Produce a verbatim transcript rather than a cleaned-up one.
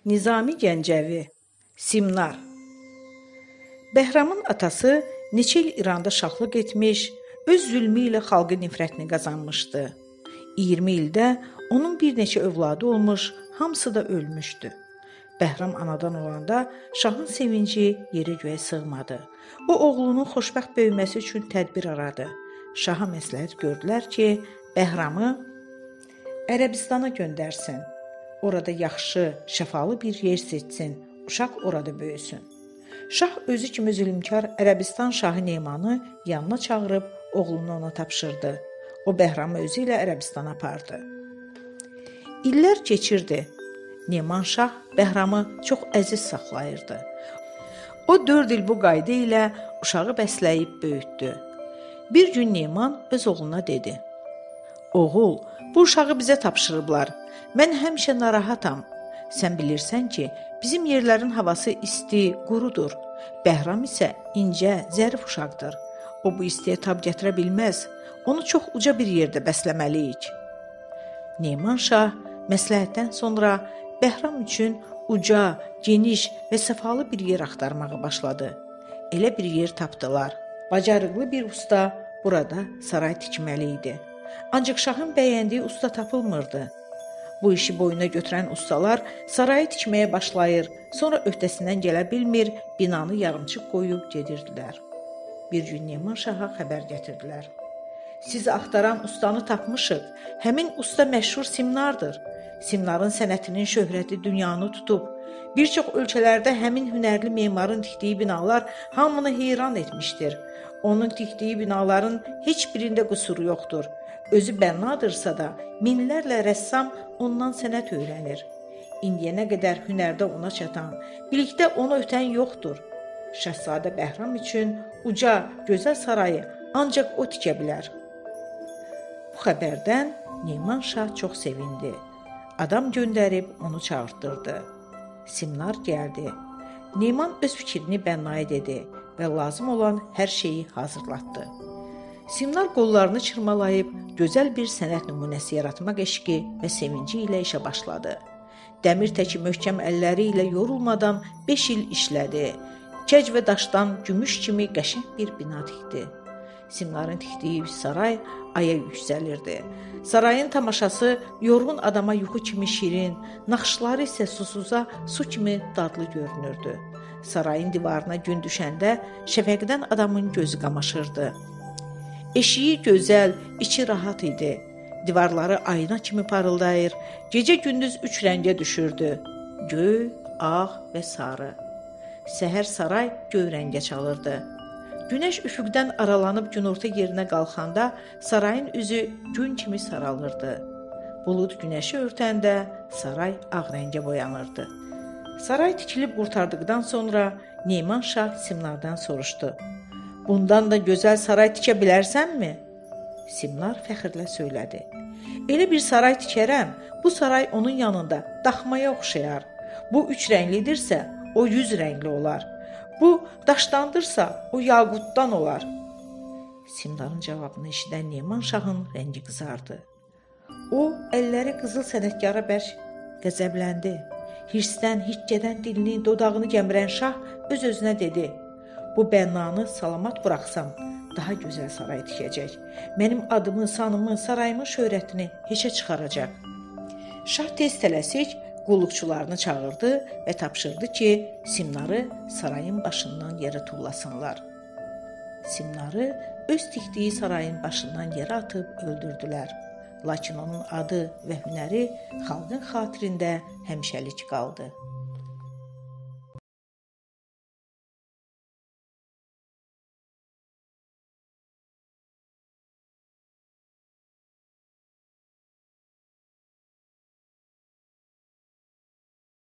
Nizami Gəncəvi, Simnar. Bəhramın atası neçə il İranda şahlıq etmiş, öz zülmü ilə xalqın nifrətini qazanmışdı. iyirmi ildə onun bir neçə övladı olmuş, hamısı da ölmüşdü. Bəhram anadan olanda şahın sevinci yerə göyə sığmadı. O oğlunun xoşbəxt böyüməsi üçün tədbir aradı. Şaha məsləhət gördülər ki, Bəhramı Ərəbistana göndərsin. Orada yaxşı, şəfalı bir yer seçsin, uşaq orada böyüsün. Şah özü kimi zülmkar Ərəbistan şahı Neymanı yanına çağırıb oğlunu ona tapşırdı. O Bəhramı özü ilə Ərəbistana apardı. İllər keçirdi. Neyman şah Bəhramı çox əziz saxlayırdı. O dörd il bu qayda ilə uşağı bəsləyib böyütdü. Bir gün Neyman öz oğluna dedi: "Oğul, bu uşağı bizə tapşırıblar. Mən həmişə narahatam. Sən bilirsən ki, bizim yerlərin havası isti, qurudur. Bəhram isə incə, zərif uşaqdır. O bu istiyə tab gətirə bilməz. Onu çox uca bir yerdə bəsləməliyik." Neyman şah məsləhətdən sonra Bəhram üçün uca, geniş və səfalı bir yer axtarmağa başladı. Elə bir yer tapdılar. Bacarıqlı bir usta burada saray tikməli idi. Ancaq şahın bəyəndiyi usta tapılmırdı. Bu işi boyuna götürən ustalar sarayı tikməyə başlayır, sonra öhdəsindən gələ bilmir, binanı yarımçıq qoyub gedirdilər. Bir gün Neyman şaha xəbər gətirdilər. "Sizi axtaran ustanı tapmışıq. Həmin usta məşhur Simnardır. Simnarın sənətinin şöhrəti dünyanı tutub. Bir çox ölkələrdə həmin hünərli memarın tikdiyi binalar hamını heyran etmişdir. Onun tikdiyi binaların heç birində qüsuru yoxdur. Özü bənnadırsa da minlərlə rəssam ondan sənət öyrənir. İndiyənə qədər hünərdə ona çatan, bilikdə onu ötən yoxdur. Şəhzadə Bəhram üçün uca, gözəl sarayı ancaq o tikə bilər." Bu xəbərdən Neyman şah çox sevindi. Adam göndərib onu çağırtdırdı. Simnar gəldi. Neyman öz fikrini bənnaya dedi və lazım olan hər şeyi hazırlatdı. Simnar qollarını çırmalayıb gözəl bir sənət nümunəsi yaratmaq eşqi və sevinci ilə işə başladı. Dəmir təki möhkəm əlləri ilə yorulmadan beş il işlədi. Kəc və daşdan gümüş kimi qəşəng bir bina tikdi. Simnarın tikdiyi saray aya yüksəlirdi. Sarayın tamaşası yorğun adama yuxu kimi şirin, naxışları isə susuza su kimi dadlı görünürdü. Sarayın divarına gün düşəndə şəfəqdən adamın gözü qamaşırdı. Eşiyi gözəl, içi rahat idi. Divarları ayna kimi parıldayır, gecə-gündüz üç rəngə düşürdü: göy, ağ və sarı. Səhər saray göy rəngə çalırdı. Günəş üfüqdən aralanıb günorta yerinə qalxanda sarayın üzü gün kimi saralırdı. Bulud günəşi örtəndə saray ağ rəngə boyanırdı. Saray tikilib qurtardıqdan sonra Neyman şah Simnardan soruşdu: "Bundan da gözəl saray tikə bilərsənmi?" Simnar fəxrlə söylədi: "Elə bir saray tikərəm, bu saray onun yanında daxmaya oxşayar. Bu üç rənglidirsə, o yüz rəngli olar. Bu daşdandırsa, o yaqutdan olar." Simnarın cavabını eşidən Neyman şahın rəngi qızardı. O, əlləri qızıl sənətkara bərk qəzəbləndi. Hirsdən, hiccədən dilini, dodağını gəmirən şah öz-özünə dedi: "Bu bənnanı salamat buraxsam, daha gözəl saray tikəcək. Mənim adımı, sanımı, sarayımın şöhrətini heçə çıxaracaq." Şah tez tələsik qulluqçularını çağırdı və tapşırdı ki, Simnarı sarayın başından yerə tullasınlar. Simnarı öz tikdiyi sarayın başından yerə atıb öldürdülər. Lakin onun adı və hünəri xalqın xatirində həmişəlik qaldı.